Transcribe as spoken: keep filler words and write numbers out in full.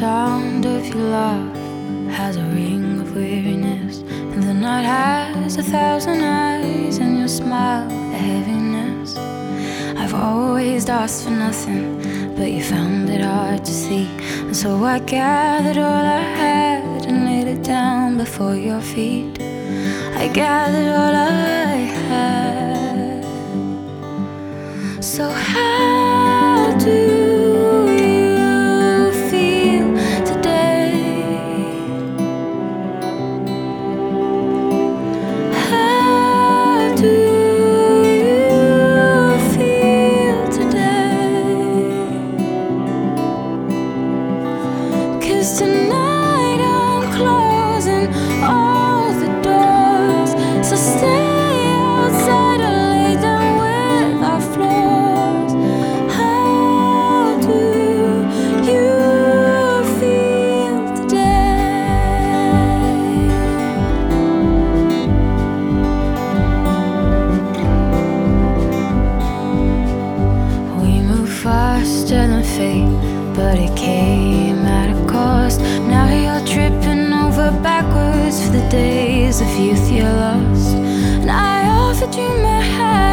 sound of your laugh has a ring of weariness, and the night has a thousand eyes, and your smile a heaviness. I've always asked for nothing, but you found it hard to see, and so I gathered all I had and laid it down before your feet. I gathered all I had. So how do you feel today? How do you feel today? 'Cause tonight I'm closing all the doors, so stay outside or lay down with our floors. How do you feel today? We move faster than fate, but it came at a cost. Now you're tripping over backwards for the days of youth you lost. And I offered you my hand